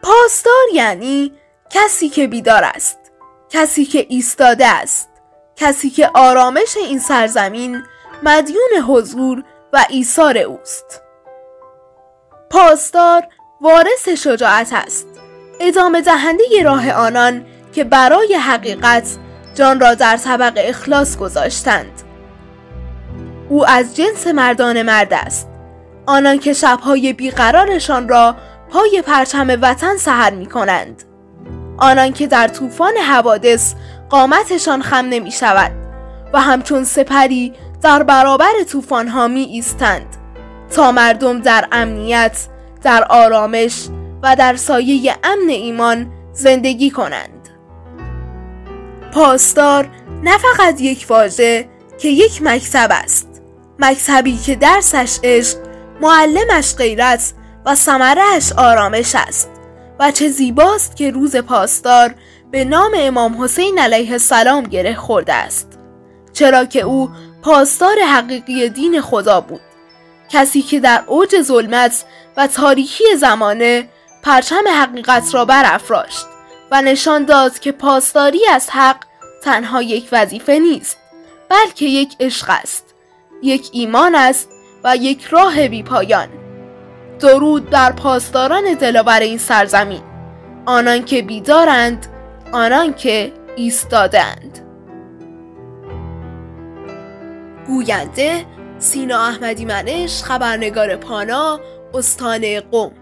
پاسدار یعنی کسی که بیدار است، کسی که ایستاده است، کسی که آرامش این سرزمین مدیون حضور و ایثار اوست. پاسدار وارث شجاعت است، ادامه دهنده راه آنان که برای حقیقت جان را در طبق اخلاص گذاشتند. او از جنس مردان مرد است، آنان که شبهای بیقرارشان را پای پرچم وطن سحر می کنند، آنان که در طوفان حوادث قامتشان خم نمی شود و همچون سپری در برابر طوفان‌ها می ایستند تا مردم در امنیت، در آرامش و در سایه امن ایمان زندگی کنند. پاسدار نه فقط یک واژه که یک مکتب است، مکتبی که درسش عشق، معلمش غیرت و ثمره‌اش آرامش است. و چه زیباست که روز پاسدار به نام امام حسین علیه السلام گره خورده است، چرا که او پاسدار حقیقی دین خدا بود، کسی که در اوج ظلمت و تاریکی زمانه پرچم حقیقت را برافراشت و نشان داد که پاسداری از حق تنها یک وظیفه نیست، بلکه یک عشق است، یک ایمان است و یک راه بی پایان. درود بر پاسداران دلاور این سرزمین، آنان که بیدارند، آنان که ایستادند. گوینده سینا احمدی منش، خبرنگار پانا، استان قم.